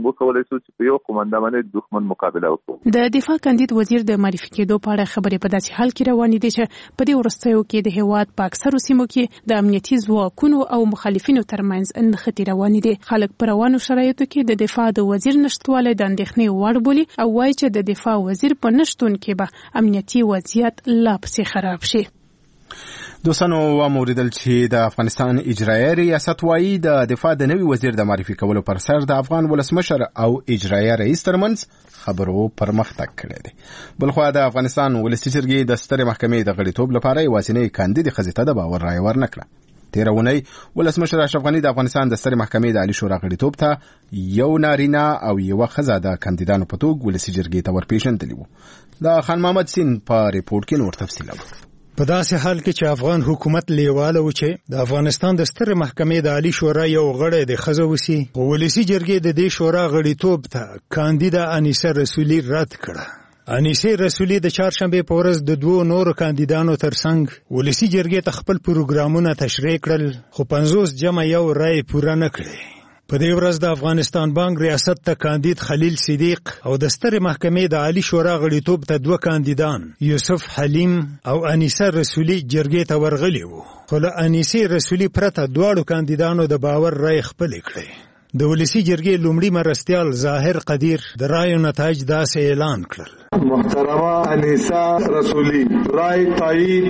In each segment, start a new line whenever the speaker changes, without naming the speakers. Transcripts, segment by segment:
موږ کولای شو چې په یو قومنده باندې دښمن مقابله وکړو.
د دفاع کاندید وزیر د معرفي کېدو په اړه خبرې په داسې حال کې روانې دي چې په دې وروستیو کې د هیواد په اکثرو سیمو کې د امنیتي ځواکونو او مخالفینو ترمنځ نښتې روانې دي. خلک په روانو شرایطو کې د دفاع د وزیر نشټوالی د اندېښنې وړ بولي او وایي چې د دفاع وزیر په نشتون کې به امنیتي وضعیت لا پسې خراب شي.
دوستانو واوریدل چې د افغانستان اجرایي ریاست وايي د دفاع د نوي وزیر د معرفي کولو پر سر د افغان ولسمشر او اجرایي رئیس ترمنځ خبرو پرمختګ کړی دی. بلخوا د افغانستان ولسي جرګې د سترې محکمې د غړیتوب لپاره یوازینۍ کاندید ښځې ته د باور رایه ورنکړه. تېره اونۍ ولسمشر اشرف غني د افغانستان د سترې محکمې د عالي شورا غړیتوب ته یو نارینه او یوه ښځه د کاندیدانو په توګه ولسي جرګې ته ورپېژندلي وو. د خان محمد سین په ریپورت کې نور تفصیل لرو.
په داسې حال کې چې افغان حکومت لیواله و چې د افغانستان د سترې محکمې د عالي شورا یو غړی د ښځه وسی، ولسي جرګې د دې شورا غړیتوب ته کاندیده انیسه رسولي رد کړه. انیسه رسولي د چهارشنبې په ورځ د دوو نورو کاندیدانو ترڅنګ ولسي جرګې ته خپل پروګرامونه تشریح کړل، خو 50 جمع یو رای پوره نه کړې. په دې ورځ د افغانستان بانک ریاست ته کاندید خلیل صدیق او د سترې محکمې د عالي شورا غړیتوب ته 2 کاندیدان یوسف حلیم او انیسه رسولي جرګې ته ورغلي وو، خو له انیسه رسولي پرته دواړو کاندیدانو د باور رای خپلې کړې. د ولسي جرګې لومړي مرستیال ظاهر قدیر د رایو نتایج داسې اعلان کړل:
محترمه انیسه رسولی رای تایید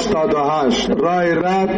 88، رای رد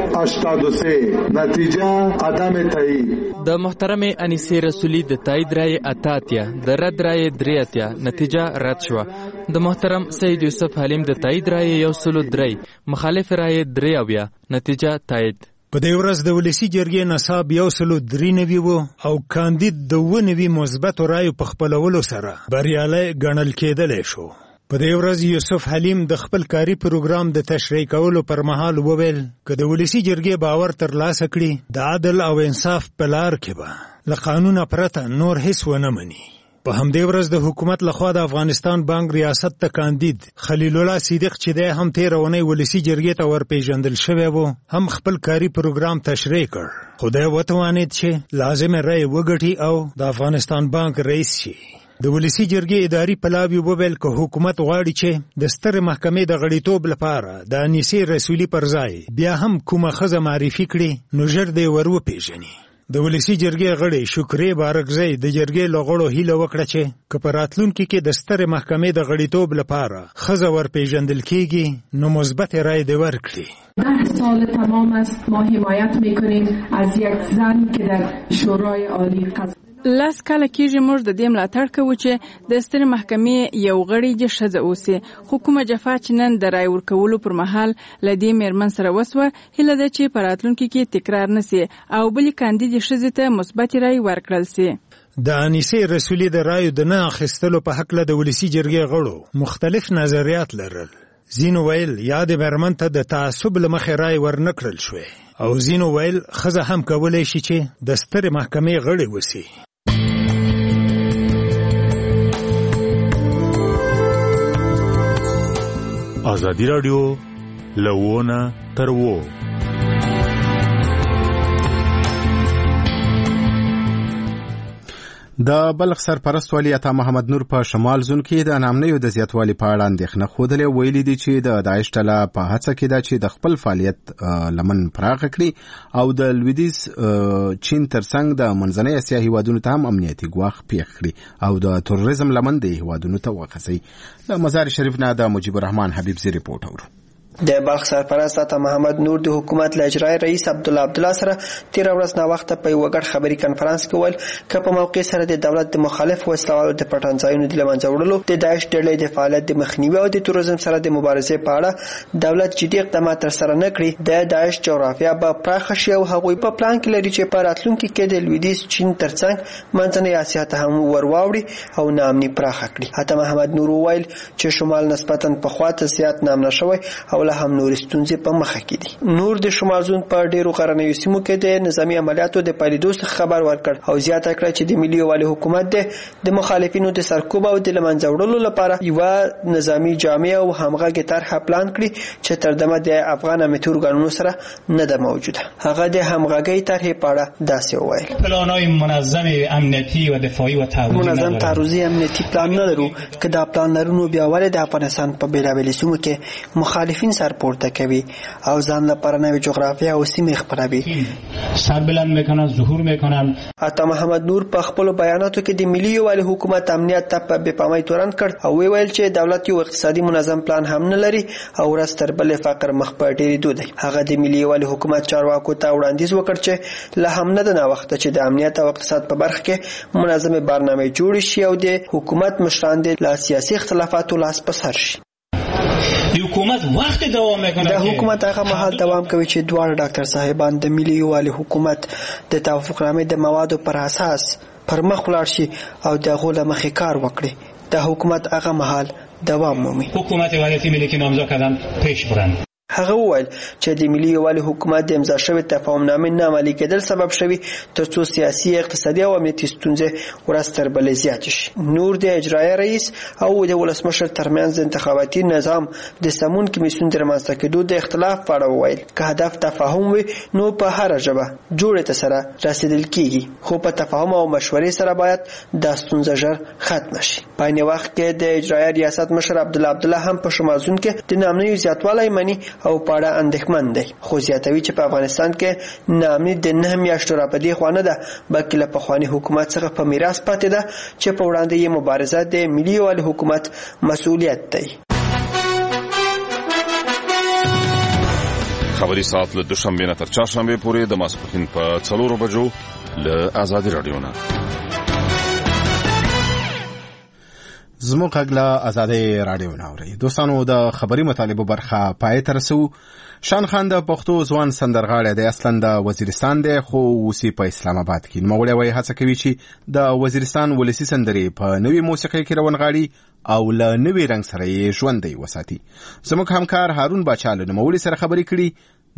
83، نتیجه عدم تایید.
د محترمه انیسه رسولی د تایید رای 88، د رد رای 83، نتیجه رد شوه. د محترم سید یوسف حلیم د تایید رای 103، مخالف رای 83، نتیجه تایید.
په دې ورځ د ولسي جرګې نصاب 193 وو او کاندید د 9 مثبت رایو په خپلولو سره بریالی ګڼل کېدلی شو. په دې ورځ یوسف حلیم د خپل کاري پروګرام د تشریح کولو پر مهال وویل که د ولسي جرګې باور ترلاسه کړي د عدل او انصاف په لار کې به له قانونه پرته نور هیڅ ونه مني. په همدې ورځ د حکومت لخوا د افغانستان بانک ریاست ته کاندید خلیل الله صدیق چې دی هم تېره اونۍ ولسي جرګې ته ورپېژندل شوی و هم خپل کاري پروګرام تشریح کړ، خو دی وتوانید چې لازمه رای وګټي او د افغانستان بانک رئیس شي. د ولسي جرګې اداري پلاوي وویل که حکومت غواړي چې د سترې محکمې د غړیتوب لپاره د انیسې رسولي پر ځای بیا هم کومه ښځه معرفي کړي نو ژر دی ور وپېژني. د ولسي جرګې غړي شکرې بارکزی د جرګې له غړو هیله وکړه چې که په راتلونکي کې د سترې محکمې د غړیتوب لپاره ښځه ورپېژندل کېږي نو مثبت رای دې ورکړي.
10 سال تمام است ما حمایت میکنیم از یک زن که در شورای عالی قضا.
لاس کاله کېږي موږ د دې ملاتړ کوو چې د سترې محکمې یو غړی دې ښځه اوسي، خو کومه جفا چې نن د رای ورکولو پر مهال له دې میرمن سره وسوه هیله ده چې په راتلونکي کې تکرار نه سي او بلې کاندیدې ښځې ته مثبت رای ورکړل سي.
د انیسې رسولي د رایو د نه اخیستلو په هکله د ولسي جرګې غړو مختلف نظریات لرل. ځینو ویل یا د میرمن ته د تعصب له مخې رای ورنکړل شوی او ځینو ویل ښځه هم کولی شي چې د سترې محکمې غړې وسي.
ازادي راډیو لوونه تر وو.
د بلخ سرپرست والي عطا محمد نور په شمال زون کې د نامنیو د زیاتوالي په اړه اندېښنه ښودلې. ویلي دي چې د داعش ډله په هڅه کې ده چې د خپل فعالیت لمن پراخه کړي او د لویدیځ چین ترڅنګ د منځنۍ اسیا هیوادونو ته هم امنیتي ګواښ پیښ کړي او د تروریزم لمن د هیوادونو ته وخسي. د مزار شریف نه د مجيب الرحمن حبیب زی ریپورت اورو.
د بلخ سرپرست عطا محمد نور د حکومت له اجرایي رئیس عبدالله سره تیر ورځ نا وخت په یو غټ خبري کانفرنس کې ویل چې په موقع سره د دولت د مخالف وسلوالو د پټنځایونو د لمنځه وړلو د داعش ډلې د فعالیت د مخنیوي او د تروریزم سره د مبارزې په اړه دولت جدي اقدامات تر سره نه کړي. د داعش جغرافیه به پراخه شي او هغوی په پلان کې لري چې په راتلونکي کې د لویدیځ چین ترڅنګ منځنۍ اسیا ته هم ورواوړي او ناامني پراخه کړي. عطا محمد نور ویل چې شمال نسبتاً په خواته زیات نامنه شوی او لا هم نور ستونزې په مخه کې دي. نور د شمال زون په ډیرو غرنیو سیمو کې د نظامی عملیاتو د پیلېدو خبر ورکړ او زیاته کړه چې د ملي یووالي حکومت د مخالفینو د سرکوب او د لمنځه وړلو لپاره یو نظامی جامع او همغږي طرحه پلان کړی چې تر دمه د افغان امنیتي ارګانونو سره نه ده موجوده. هغه د همغږي طرحه په اړه داسې وویل:
پلانای منظم امنیتي و دفاعي و تعرضي
منظم تعرضي امنیتي پلان نه لرو که دا پلان لرونو بیا ولې د افغانستان په بیلابېلو سیمو کې مخالفین سرپورته کوي او ځان لپاره نوې جغرافیه او سیمې خپروي.
سربلند میکنن، ظهور میکنن.
عطا محمد نور په خپل بیاناتو کې د ملي یووالي حکومت امنیت ته په بېپامۍ تورن کړ او ویل چې دولت یو اقتصادي منظم پلان هم نه لري او ورځ تر بلې فقر مخ په ډېرېدو دی. هغه د ملي یووالي حکومت چارواکو ته وړاندیز وکړ چې لا هم نه ده ناوخته چې د امنیت او اقتصاد په برخه کې منظمې برنامې جوړې شي او د حکومت مشران د سیاسي اختلافاتو لاس په سر شي.
حکومت وخت دوام میکنه.
د حکومت هغه مهال دوام کوي چې دواړه ډاکټر صاحبان د ملي یووالي حکومت د توافقنامې د موادو پر اساس پر مخ ولاړ شي او د هغو له مخې کار وکړي. د حکومت هغه مهال دوام مومي.
حکومت وحدتی ملی که نامزد کردن پیش برند.
هغه وویل چې د ملي یووالي حکومت د امضا شوی تفاهمنامې نه عملي کېدل سبب شوی ترڅو سیاسي، اقتصادي او امنیتي ستونزې ورځ تر بلې زیاتې شي. نور د اجرایه رئیس او د ولسمشر ترمنځ د انتخاباتي نظام د سمون کمیسیون د رامنځته کېدو د اختلاف په اړه وویل که هدف تفاهم وي نو په هره ژبه جوړې ته سره رسېدل کېږي، خو په تفاهم او مشورې سره باید دا ستونزه ژر ختمه شي. په عین وخت کې د اجرایه ریاست مشر عبدالله هم په شمال زون کې د ناامنیو زیاتوالی مني او په اړه اندېښمن دی، خو زیاتوي چې په افغانستان کې ناامني د 9 میاشتو راپدې خوا نه ده بلکې له پخواني حکومت څخه په میراث پاتې ده چې په وړاندې یې مبارزه د ملي یووالي حکومت مسؤلیت دی.
خبري ساعت له دوشنبه نه تر چهارشنبه پورې د ماسپښین په 4 بجو له آزادي رادیو نه.
زموږ غږ آزادي رادیو ناوري. دوستانو د خبري مطالبه برخه پای ته رسو. شان خان د پښتو ځوان سندرغاړی دی، اصلا د وزیرستان دی خو اوسې په اسلام آباد کې. نوموړی وایي هڅه کوي چې د وزیرستان ولسي سندرې په نوې موسیقۍ کې روانغاړي او له نوې رنګ سره یې ژوندی وساتي. زموږ همکار هارون باچا له نوموړي سره خبرې کړي.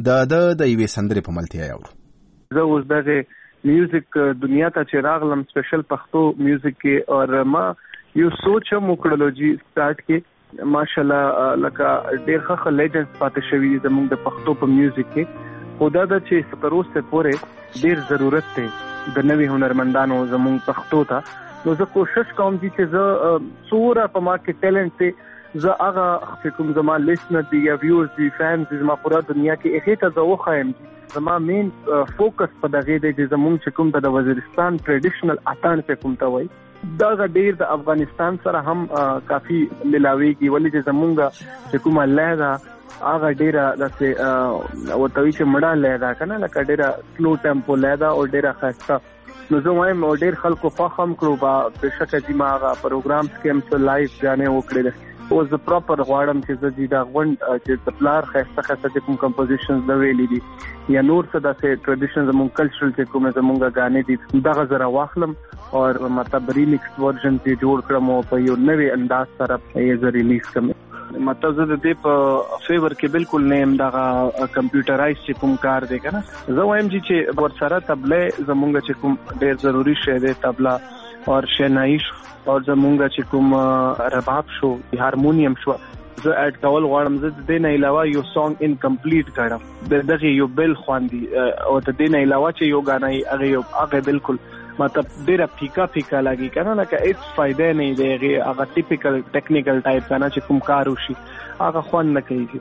د یوې سندرې په ملتیا یاورو.
زه اوس دغه میوزیک دنیا ته چې راغلم سپیشل پښتو میوزیک کې او ما یو سوچ موکړلوجي سٹارټ کې ماشاءالله لکه ډېر ښه لیجنډز پاتې شوي زموږ د پښتو په میوزیک کې. خدا دا چې تر اوسه پورې ډېر ضرورت دی د نوي هنرمندانو زموږ پښتو ته. نو زه کوشش کوم چې زه څوره په ما کې ټیلنټ دی زه هغه کوم زما لیسنر دی یا ویورز دی فینز دی زما پورا دنیا کې هغه ته زه وخایم. زما مین فوکس په دغه دی چې زموږ چې کوم د وزیرستان ټریډیشنل اتان څه کوم ته وایي دا ډیر د افغانستان سره هم کافی ملاويږي ولې چې زمونږ چې کومه لهدا هغه ډیره داسې وتوي چې مړه لهدا کنه لکه ډیره سلو ټیمپو لهدا او ډیره خاصه. نو زه وایم ډیر خلکو فهم کړو با بشک چې ما هغه پروګرامز کې هم څه لایف غانې وکړل او زه پراپر غواړم چې زه دا غونډ چې تپلار خاصه کوم کمپوزیشنز د ویلې دي یا نور څه داسې ټریډیشنز زموږ کلچرل چې کومه زموږ غانې دي دا غزر واخلم او مطلب ریمیکس ورژن ته جوړ کړم او په یو نوې انداز سره یې ریلیز کړم. مطلب زه د دې په فیور کې بالکل نیم دا کمپیوټرایز چې کوم کار دی کنه زه وایم چې ور سره تبله زمونږ چې کوم ډېر ضروری شی دی تبلا او شنایی او زمونږ چې کوم رباب شو هارمونیم شو زه اډ کول غواړم. زه د دې نه علاوه یو سونګ انکمپلیټ کړم دغه یو بل خواندي او د دې نه علاوه چې یو غانای هغه بالکل مطلب ډیره فیکا لګي کنه لکه هیڅ فائدہ نه دی هغه ټیپیکل ټیکنیکل ټایپ کنه چې کوم کار وشي هغه خوان نه کوي.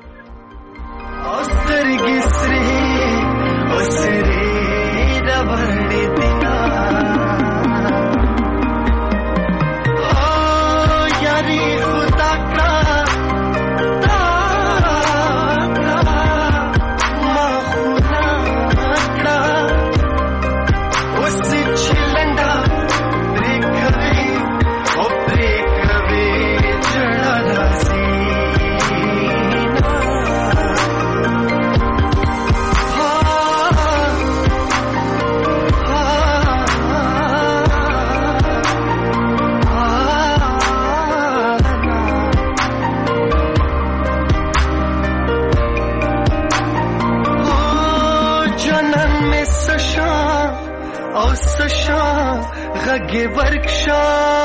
غږ ورکشا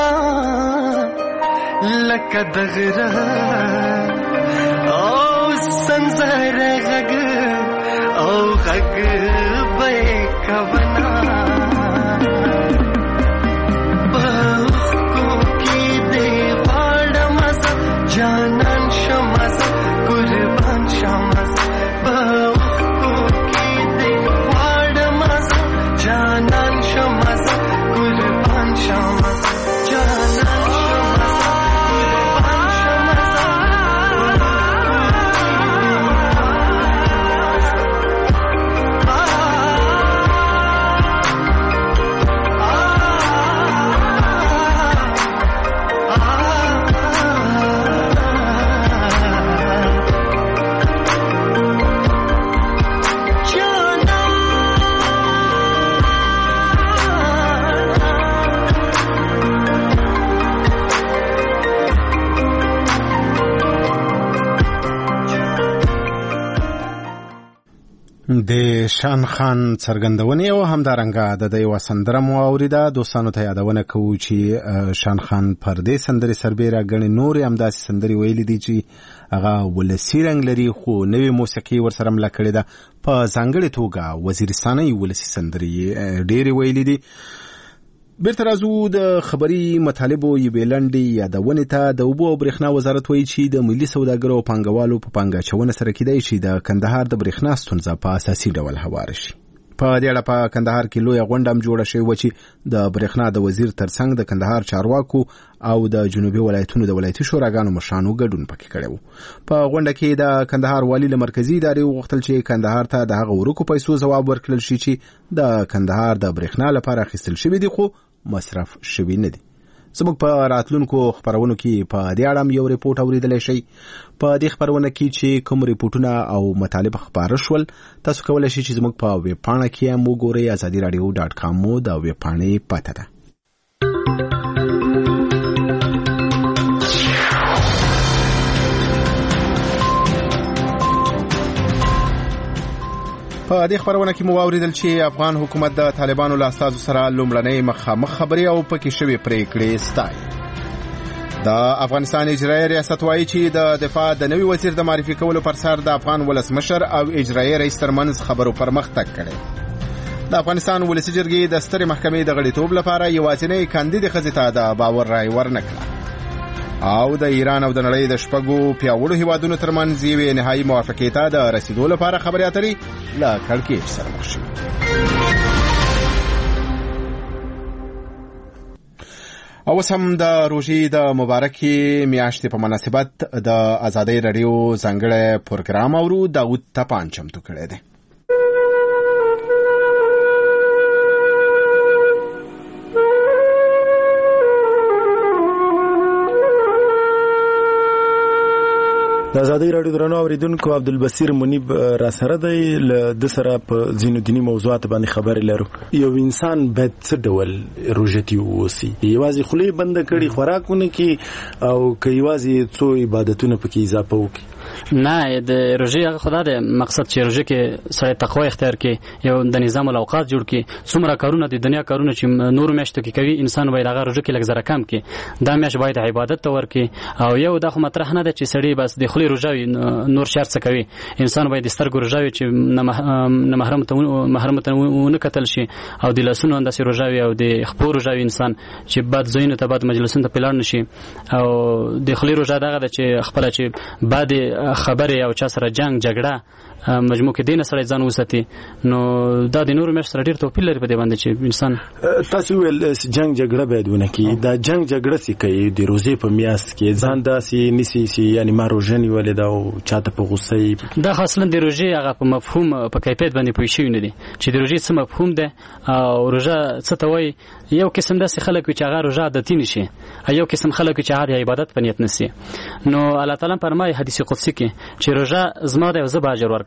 لکه دغره او سنځر غږ او غږ به کونا بخو کې دې پاړه مزه جانان شمزه قربان شمزه بخو کې دې پاړه مزه جانان شمزه قربان شمزه جانان
د شان خان څرګندونې او همدارنګه د یو سندره مو اوریده. دوستانو ته یادونه کوو چې شان خان پر دې سندرې سربېره غني نور همداسې سندرې ویلې دي چې هغه ولسی رنګ لري خو نوې موسیقي ورسره مله کړې ده. په ځانګړې توګه وزیرستاني ولسی سندرې ډېرې ویلې دي. بیرته راځو د خبري مطالبو یوې لنډې یادونې ته. د اوبو او برېښنا وزارت وایي چې د ملي سوداګرو او پانګوالو په پانګه اچونه سره کېدای شي د کندهار د برېښنا ستونزه په اساسي ډول هواره شي. په دې اړه په کندهار کې لویه غونډه هم جوړه شوې وه چې د برېښنا د وزیر ترڅنګ د کندهار چارواکو او د جنوبي ولایتونو د ولایتي شوراګانو مشرانو ګډون پکې کړی و. په غونډه کې د کندهار والي له مرکزي ادارې وغوښتل چې کندهار ته د هغه ورکو پیسو ځواب ورکړل شي چې د کندهار د برېښنا لپاره اخیستل شوي دي خو مصرف شوي نه دي. زموږ په راتلونکو خبرونو کې په دې اړه یو ریپورت اوریدلی شئ. په دې خبرونه کې چې کوم ریپورتونه او مطالب خپاره شول تاسو کولی شئ چې زموږ په ویب پاڼه کې هم وګورئ. azadiradio.com مو د ویب پاڼې پته ده. په دې خبرونه کې مو واوریدل چې افغان حکومت د طالبانو له استازو سره لومړنۍ مخامخ خبرې او پکې شوې پریکړې ستایي. د افغانستان اجرایي ریاست وایي چې د دفاع د نوي وزیر د معرفي کولو پر سر د افغان ولسمشر او اجرایي رئیس ترمنځ خبرو پرمختګ کړی. د افغانستان ولسي جرګې د سترې محکمې د غړیتوب لپاره یوازینۍ کاندید ښځې ته د باور رای ورنکړه او د ایران او د نړۍ د شپږو پیاوړو هیوادونو ترمنځ یوې نهایي موافقې ته د رسیدو لپاره خبرې اترې له کړکېچ سره مخ شوې. او اوس هم د روژې د مبارکې میاشتې په مناسبت د ازادۍ راډیو ځانګړی پروګرام اورو. داود تپان چمتو کړی دی.
د ازادۍ راډیو درنو اوریدونکو عبدالبصیر منیب را سره دی. له د سره په ځینو دیني موضوعات باندې خبرې لرو. یو انسان باید څه ډول روژتي واوسي؟ یوازې خولې بنده کړي خوراکونه کې او که یوازې څو عبادتونه پکې اضافه وکړي؟
نه، د روژې هغه خدا د مقصد چې روژې کې سړی تقوا اختیار کې یو د نظام الاوقات جوړ کې څومره کارونه د دنیا کارونه چې نور میاشتو کې کوي انسان باید هغه روژې کې لږ زره کم کې دا میاشت باید عبادت ته ورکړي. او یو دا خو مطرح نه ده چې سړی بس د خولې روژه وي نور شر څه کوي. انسان باید د سترګو روژه وي چې نه محرم ته ونه کتل شي او د لاسونو همداسې روژه وي او د خپو روژه وي انسان چې بد ځایونو ته بد مجلسونو ته پې لاړ نه شي. او د خولې روژه دغه ده چې خپله چې بد خبرې او چا سره جنگ جګړه مجموع کې دینه سره ځان وساتي. نو دا د نورو میاشتو سره ډېر توپیر لري په دې باندې چې انسان
تاسو ویل جنگ جګړه باید ونه کړي. دا جنگ جګړه څه کوي د روزې په میاشت کې ځان داسې نیسي چې یعنی ما روژه نیولې ده او چاته په غوسه
دا اصلا د روژې هغه په مفهوم په کیفیت باندې پوه شوي نه دي چې د روژې څه مفهوم ده او روژه څه ته وایي. یو قسم داسې خلک وي چې هغه روژه عادتي نشي، یو قسم خلک وي چې هغه د عبادت په نیت نشي. نو الله تعالی فرمایي حدیث قدسی کې چې روژه زما ده او زه به اجر ورکوم.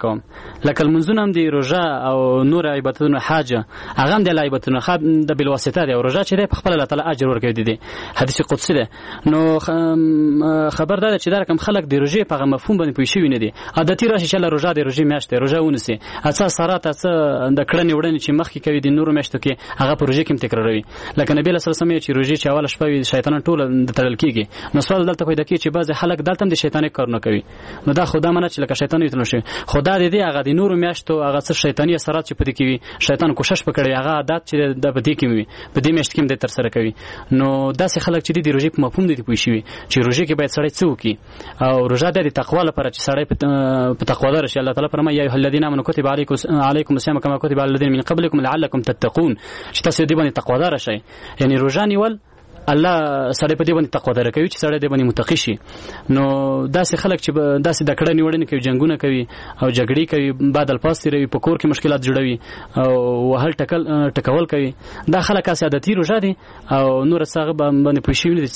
کوم لکه المنځونه هم دی روژه او نور عبادتونه حج هغه هم د عبادتونه د بل واسطه دی او روژه چې دی په خپل الله تعالی اجر ورکوي دی حدیث قدسی ده. نو خبر ده چې دا کوم خلک د روژې په مفهوم باندې پوه شوی نه دي عادتي راشي چې روژه د روژې میاشت روژه ونسي اڅه سرات اڅه د کړنې وړنې چې مخکې کوي د نورو میاشتو کې هغه پروژې کې تکراروي لکه نبی صلی الله علیه وسلم چې روژې چې اول شپه شیطان ټول د تړل کیږي نو سوال دلته پیدا کیږي چې بعض خلک دلته د شیطاني کارونه کوي نو دا خدا منه چې لکه شیطان یې تنشي خدا دې هغه د نورو میاشتو هغه څه شیطانی اثرات چې پدې کوي شیطان کوشش وکړي هغه عادت چې د پدې کې وي پدې میاشت کې د تر سره کوي نو داسې خلک چې د روژې په مفهوم دي پوه شي چې روژې کې باید سړی څه وکړي او روژه د تقوا لپاره چې سړی په تقوا دار شي الله تعالی فرمایي یا الذين امنوا كتب عليكم الصيام كما كتب على الذين من قبلكم لعلكم تتقون چې تاسو دې باندې تقوا دار شئ یعنی روژه نیول الله سړی په دې باندې تقوا دار کوي چې سړی دې باندې متقی شي نو داسې خلک چې داسې د کړه نیوړنې کوي جنگونه کوي او جګړې کوي بعد الفاظ تیروي په کور کې مشکلات جوړوي او وهل ټکول کوي دا خلک عادتي روژه دي او نور څنګه باندې پوښښ نه دي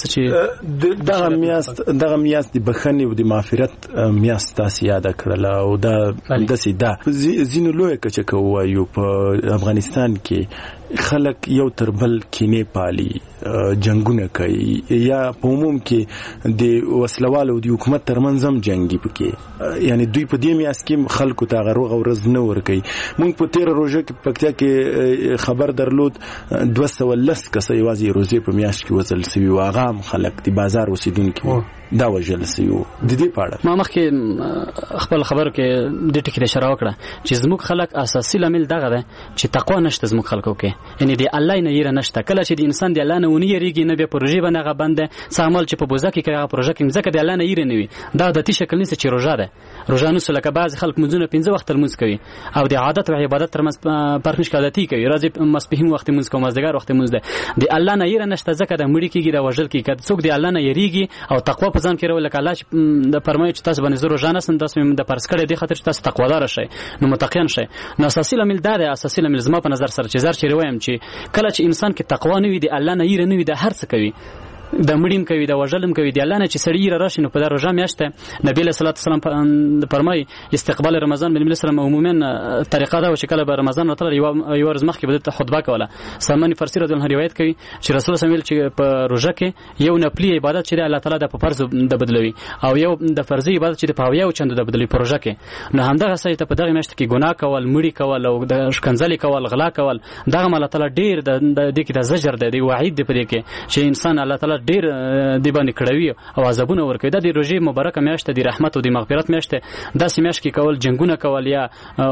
چې
دغه میاست د بخښنې او د معافرت میاست تاسو یاد کړل او دا داسې دا زینو لوی کچه کوي په افغانستان کې خلک یو تر بل کینه پالي جنگونه کوي یا په عموم کې د وسلوالو د حکومت ترمنځ هم جنگي پکې یعنی دوی په دې میاس کې خلکو ته غروغ او رز نه ور کوي مونږ په 13 روزه کې پکتیا کې خبر درلود 210 کس یوازې روزه په میاس کې وصل سوي واغام خلک د بازار اوسیدونکو دا وجل سيو د دې پاړه
ما مخکې خپل خبر کې د ټکی اشاره وکړه چې زموږ خلک اساسي لامل دغه ده چې تقوا نشته زموږ خلکو کې یعنی دی الله نه یې نشته کله چې د انسان دی الله نه ونی یریږي نه به پروژې باندې غو باندې سامل چې په بوزه کې هغه پروژه کې ځکه دی الله نه یری نه وي دا د تی شکل نشي چې روزه ده روزه نو سلکه بعض خلک منځونه 15 وخت المنځ کوي او د عادت او عبادت تر منځ فرق نشته عادتي کوي راځي مسبحین وخت منځ کوم مازدګر وخت منځ ده دی الله نه یری نشته ځکه د مړی کېږي د وژل کې کړه څوک دی الله نه یریږي او تقوا په ځان کې راول کله چې د فرمایي چې تاسو باندې زرو ژوند سم تاسو د پرس کړه دی خاطر چې تاسو تقوادار شئ نو متقین شئ نو اساسي لامل دا دی اساسي لامل زما په نظر سره چې زر چې وایم چې کله چې انسان کې تقوا نه وي دی الله نه یری نه وي د هر څه کوي د مړیم کوي د وژلم کوي د الله نه چې سړی راشي نو په روزه میاشته نبی له صلوات والسلام فرمایي استقبال رمضان باندې سره عموما طریقه دا چې کله به رمضان وتر یو ورځ مخکې به خطبه کوله سلمان فارسی رضی الله عنه روایت کوي چې رسول الله صلی چې په روزه کې یو نفلی عبادت چې الله تعالی د فرض د بدلوي او یو د فرضي عبادت چې په یو چند د بدلوي پروژه کې نو همدغه سړی ته په دغه میاشت کې ګناه کول مړی کول او د شکنځلې کول غلا کول دغه الله تعالی ډیر د دې کې د زجر دی وعید دی پرې کې چې انسان الله تعالی ډیر دی باندې کړوي او عذابونه ورکوي د روزې مبارکه میاشت دی رحمت او د مغفرت میاشت داسې میاشت کې کول جنگونه کول یا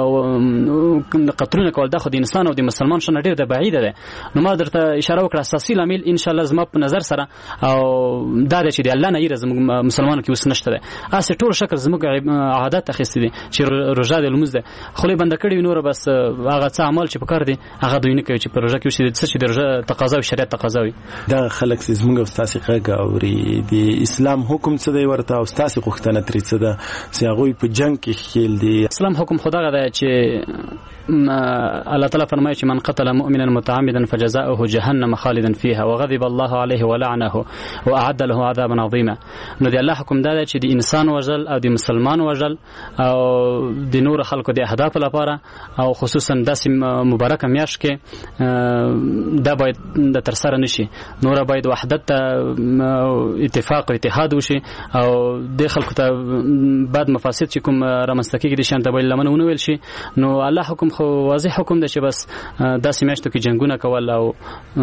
قتلونه کول د خو د انسان او د مسلمان شنه ډیر د بعید ده نو ما درته اشاره وکړه اساسي لامل ان شاء الله زما په نظر سره او دا چې دی الله نه یې زموږ مسلمانانو کې وس نشته ده اسه ټول شکل زموږ عادت اخیستي دي چې روزه د لمز ده خو بند کړي نور بس هغه څه عمل چې پکړ دي هغه دوی نه کوي چې په روزه کې وشي د روزه تقاضا او شریعت تقاضا وي
دا خلک زموږ استاد اوري د اسلام حکم څه دی ورته او تاسو غوښتنه ترې څه ده چې هغه په جنگ کې خېل دي
اسلام حکم خدای غدا چې الله تعالی فرمایي چې من قتل مؤمنا متعمدا فجزاؤه جهنم خالدا فيها وغضب الله عليه ولعنه واعد له عذابا عظيما نو دی الله حکم دا چې د انسان وجل او د مسلمان وجل او د نور خلکو د اهداف لپاره او خصوصا داسې مبارکه میاشت کې دا باید د تر سره نشي نور باید وحدت اتفاق او اتحاد وشي او د خلکو ته بعد مفاسد چې کوم رامنځته کېږي د شان ته بل لمنونه ویل شي نو الله حکم خو واضح حکم دی چې بس داسې میاشتو کې جنگونه کول او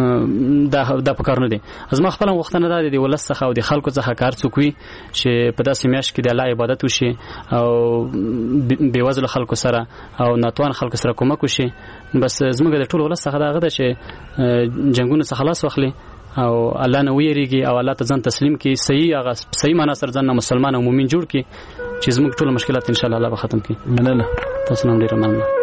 دا په کار نه دي زما خپل وختونه دا دي ولس څخه او د خلکو څخه کار څوکوي چې په داسې میاشت کې د الله عبادت وشي او بېوزلو خلکو سره او ناتوان خلکو سره کومک وشي بس زموږ د ټول ولس څخه دا غده چې جنگونه څخه خلاص واخلي او الله نه ویریږي او الله ته ځان تسلیم کړي صحیح معنا سره ځان مسلمان او مؤمن جوړ کړي چې زموږ ټول مشکلات ان شاء الله به ختم کړي
مننه
تاسو نن ډیر مننه